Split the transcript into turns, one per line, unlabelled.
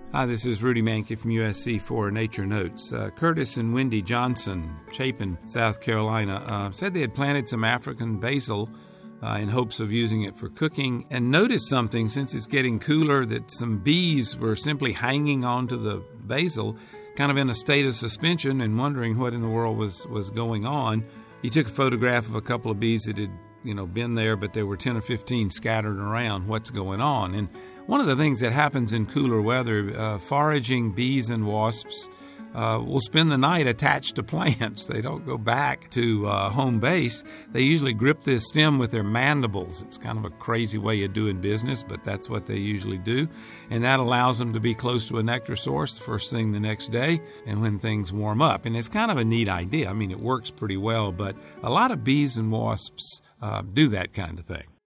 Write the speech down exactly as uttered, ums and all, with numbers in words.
Hi, this is Rudy Mankey from U S C for Nature Notes. Uh, Curtis and Wendy Johnson, Chapin, South Carolina, uh, said they had planted some African basil uh, in hopes of using it for cooking, and noticed something since it's getting cooler, that some bees were simply hanging onto the basil, kind of in a state of suspension and wondering what in the world was, was going on. He took a photograph of a couple of bees that had, you know, been there, but there were ten or fifteen scattered around. What's going on? And one of the things that happens in cooler weather, uh, foraging bees and wasps uh, will spend the night attached to plants. They don't go back to uh, home base. They usually grip the stem with their mandibles. It's kind of a crazy way of doing business, but that's what they usually do. And that allows them to be close to a nectar source the first thing the next day and when things warm up. And it's kind of a neat idea. I mean, it works pretty well, but a lot of bees and wasps uh, do that kind of thing.